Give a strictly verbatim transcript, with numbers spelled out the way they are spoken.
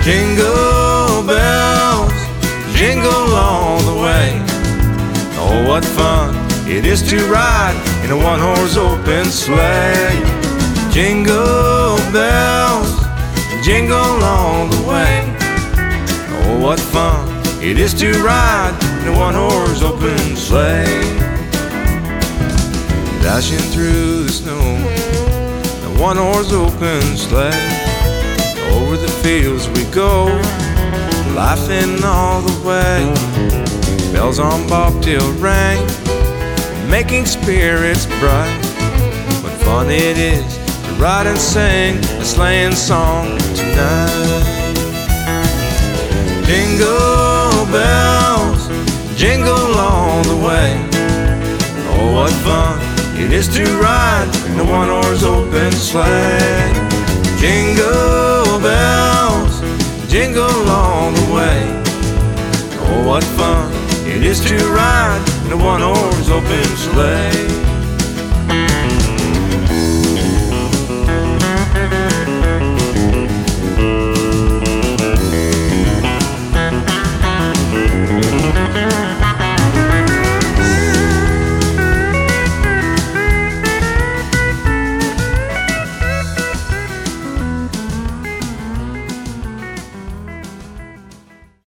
Jingle bells, jingle all the way. Oh, what fun it is to ride in a one-horse open sleigh. Jingle bells, jingle all the way. Oh, what fun it is to ride in a one-horse open sleigh. Dashing through the snow, the one-horse open sleigh. Over the fields we go, laughing all the way. Bells on bobtail ring, making spirits bright. What fun it is to ride and sing a sleighing song tonight. Jingle bells, jingle all the way. Oh, what fun it is to ride in a one-horse open sleigh. Jingle bells, jingle all the way. Oh, what fun it is to ride in a one-horse open sleigh.